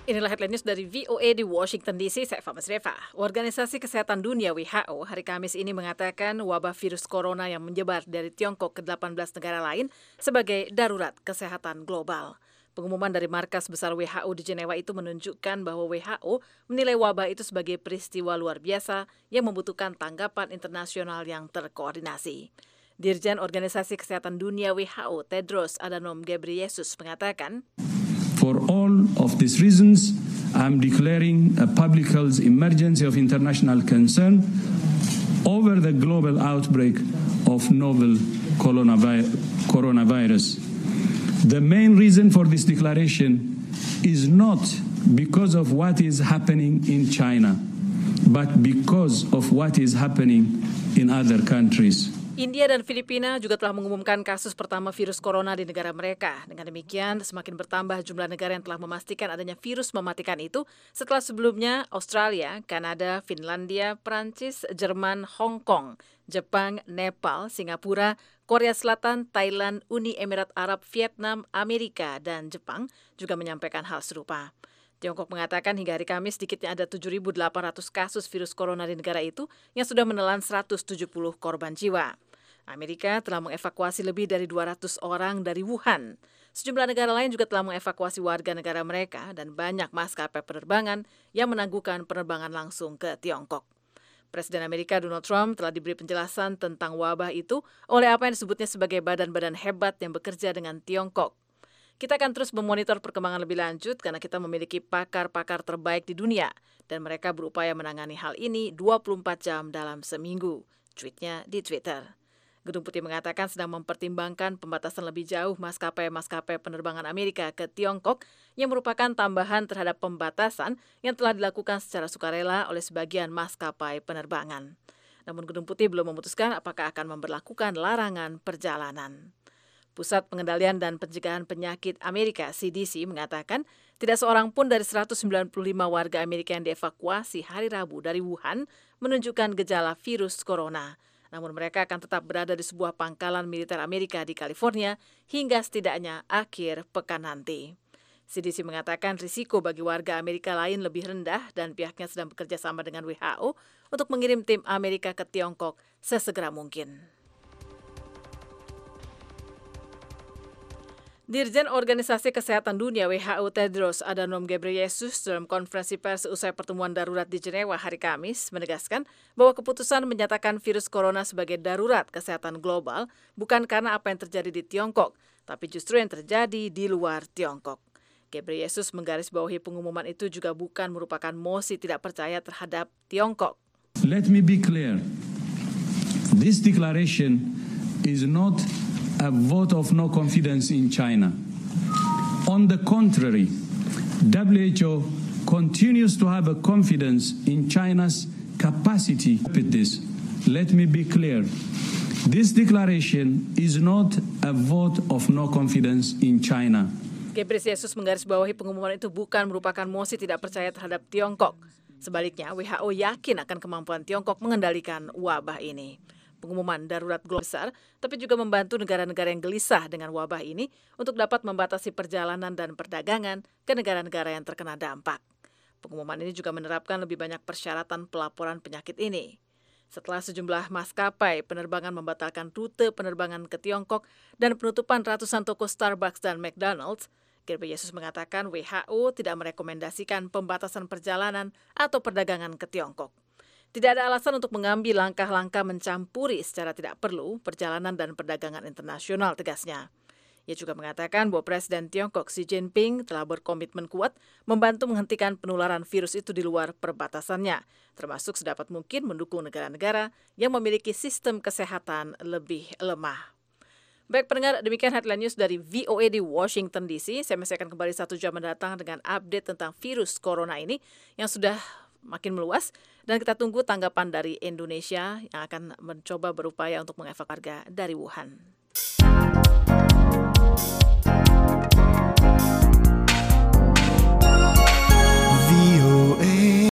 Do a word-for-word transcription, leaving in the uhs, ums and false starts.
Inilah headline news dari V O A di Washington D C, saya Famas Reva. Organisasi Kesehatan Dunia W H O hari Kamis ini mengatakan wabah virus corona yang menyebar dari Tiongkok ke delapan belas negara lain sebagai darurat kesehatan global. Pengumuman dari markas besar W H O di Jenewa itu menunjukkan bahwa W H O menilai wabah itu sebagai peristiwa luar biasa yang membutuhkan tanggapan internasional yang terkoordinasi. Dirjen Organisasi Kesehatan Dunia W H O Tedros Adhanom Ghebreyesus mengatakan, For all of these reasons, I'm declaring a public health emergency of international concern over the global outbreak of novel coronavirus. The main reason for this declaration is not because of what is happening in China, but because of what is happening in other countries. India dan Filipina juga telah mengumumkan kasus pertama virus corona di negara mereka. Dengan demikian, semakin bertambah jumlah negara yang telah memastikan adanya virus mematikan itu setelah sebelumnya Australia, Kanada, Finlandia, Prancis, Jerman, Hong Kong, Jepang, Nepal, Singapura, Korea Selatan, Thailand, Uni Emirat Arab, Vietnam, Amerika, dan Jepang juga menyampaikan hal serupa. Tiongkok mengatakan hingga hari Kamis sedikitnya ada tujuh ribu delapan ratus kasus virus corona di negara itu yang sudah menelan seratus tujuh puluh korban jiwa. Amerika telah mengevakuasi lebih dari dua ratus orang dari Wuhan. Sejumlah negara lain juga telah mengevakuasi warga negara mereka dan banyak maskapai penerbangan yang menangguhkan penerbangan langsung ke Tiongkok. Presiden Amerika Donald Trump telah diberi penjelasan tentang wabah itu oleh apa yang disebutnya sebagai badan-badan hebat yang bekerja dengan Tiongkok. Kita akan terus memonitor perkembangan lebih lanjut karena kita memiliki pakar-pakar terbaik di dunia dan mereka berupaya menangani hal ini dua puluh empat jam dalam seminggu. Tweetnya di Twitter. Gedung Putih mengatakan sedang mempertimbangkan pembatasan lebih jauh maskapai-maskapai penerbangan Amerika ke Tiongkok yang merupakan tambahan terhadap pembatasan yang telah dilakukan secara sukarela oleh sebagian maskapai penerbangan. Namun Gedung Putih belum memutuskan apakah akan memberlakukan larangan perjalanan. Pusat Pengendalian dan Pencegahan Penyakit Amerika C D C mengatakan tidak seorang pun dari seratus sembilan puluh lima warga Amerika yang dievakuasi hari Rabu dari Wuhan menunjukkan gejala virus corona. Namun mereka akan tetap berada di sebuah pangkalan militer Amerika di California hingga setidaknya akhir pekan nanti. C D C mengatakan risiko bagi warga Amerika lain lebih rendah dan pihaknya sedang bekerja sama dengan W H O untuk mengirim tim Amerika ke Tiongkok sesegera mungkin. Dirjen Organisasi Kesehatan Dunia W H O Tedros Adhanom Ghebreyesus dalam konferensi pers usai pertemuan darurat di Jenewa hari Kamis menegaskan bahwa keputusan menyatakan virus corona sebagai darurat kesehatan global bukan karena apa yang terjadi di Tiongkok, tapi justru yang terjadi di luar Tiongkok. Ghebreyesus menggarisbawahi pengumuman itu juga bukan merupakan mosi tidak percaya terhadap Tiongkok. Let me be clear. This declaration is not a vote of no confidence in China. On the contrary, W H O continues to have a confidence in China's capacity. This. Let me be clear. This declaration is not a vote of no confidence in China. Ghebreyesus menggarisbawahi pengumuman itu bukan merupakan mosi tidak percaya terhadap Tiongkok. Sebaliknya, W H O yakin akan kemampuan Tiongkok mengendalikan wabah ini. Pengumuman darurat global besar, tapi juga membantu negara-negara yang gelisah dengan wabah ini untuk dapat membatasi perjalanan dan perdagangan ke negara-negara yang terkena dampak. Pengumuman ini juga menerapkan lebih banyak persyaratan pelaporan penyakit ini. Setelah sejumlah maskapai penerbangan membatalkan rute penerbangan ke Tiongkok dan penutupan ratusan toko Starbucks dan McDonald's, Ghebreyesus mengatakan W H O tidak merekomendasikan pembatasan perjalanan atau perdagangan ke Tiongkok. Tidak ada alasan untuk mengambil langkah-langkah mencampuri secara tidak perlu perjalanan dan perdagangan internasional, tegasnya. Ia juga mengatakan bahwa Presiden Tiongkok Xi Jinping telah berkomitmen kuat membantu menghentikan penularan virus itu di luar perbatasannya, termasuk sedapat mungkin mendukung negara-negara yang memiliki sistem kesehatan lebih lemah. Baik pendengar, demikian headline news dari V O A di Washington D C. Saya masih akan kembali satu jam mendatang dengan update tentang virus corona ini yang sudah makin meluas dan kita tunggu tanggapan dari Indonesia yang akan mencoba berupaya untuk mengevakuasi warga dari Wuhan. V O A